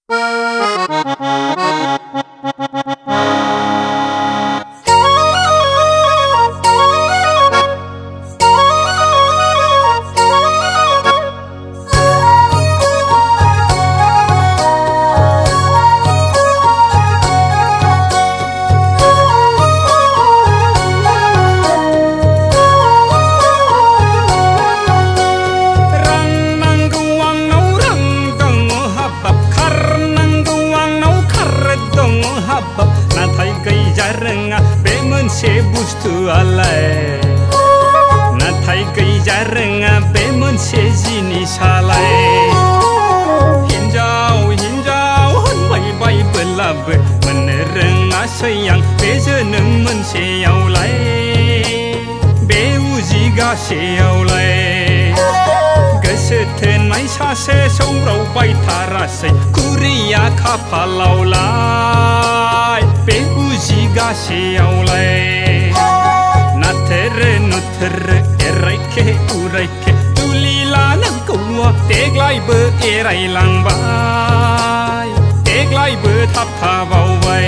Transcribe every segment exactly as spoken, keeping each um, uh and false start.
मोनसे बुस्थुआलाय नाथाय गैजा रोङा बे मोनसे जिनिसालाय हिन्जाव हिन्जाव होनबायबायबोलाबो मोननो रोङासै आं बे जोनोम मोनसेयावलाय बे उजिगासेयावलाय गोसो थोनाय सासे सौग्रावबायथारासै खुरिया खाफालावलाय बे उजिगासेयावलाय नाथोरो नुथोरो एरायखे उरायखे दुलि लानांगौआ देग्लायबो एरायलांबाय देग्लायबो थाबथाबावबाय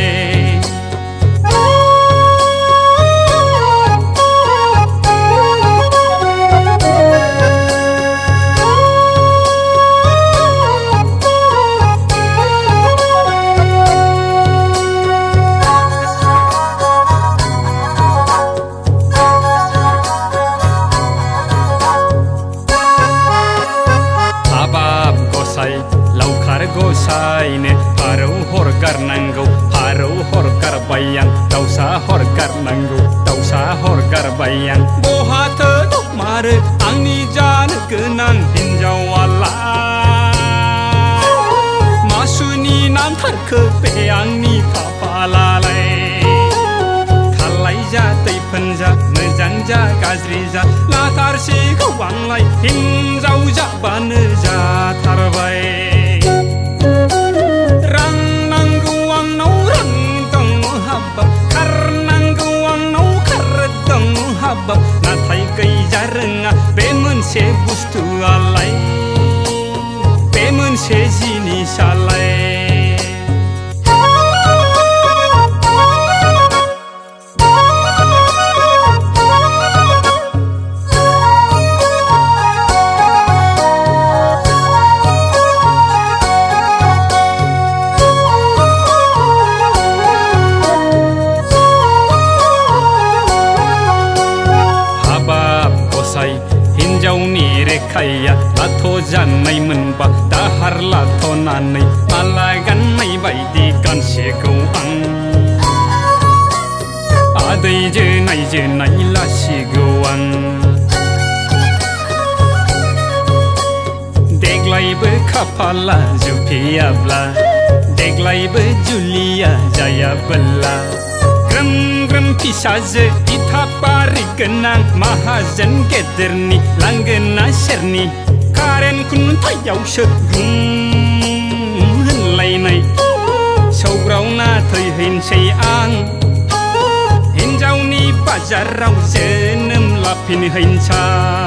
लावखार गसायनो फारौ हरगारनांगौ फारौ हरगारबाय आं दाउसा हरगारनांगौ दाउसा हरगारबाय आं बहाथो दमारो आंनि जानो गोनां हिन्जावालाय मासुनि नामथारखो बे आंनि खाफालालाय खालाय जा दैफोन जा मोजां जा गाज्रि जा लाथारसिखौ आंलाय हिन्जाव जाबानो जाथारबाय रां नांगौ आंनाव रां दङ हाबाब खारनांगौ आंनाव खार दङ हाबाब नाथाय गैजा रोङा बे मोनसे बुस्थुआलाय बे मोनसे जिनिसालाय हिन्जावनि रेखाया लाथ' जानाय मोनबा दाहार लाथ'नानै माला गाननाय बायदि गानसेखौ आं आदै जोनाय जोनाय लासिगौ आं देग्लायबो खाफाला जुफियाब्ला देग्लायबो जुलिया जायाबोला ग्रोम ग्रोम फिसाजो इथाबारि गोनां माहाजोन गेदेरनि लांगोना सेरनि कारेन्ट खुन्थायावसो गुम होनलायनाय सौग्रावना थैहैनोसै आं हिन्जावनि बाजाराव जोनोम लाफिनहैनोसै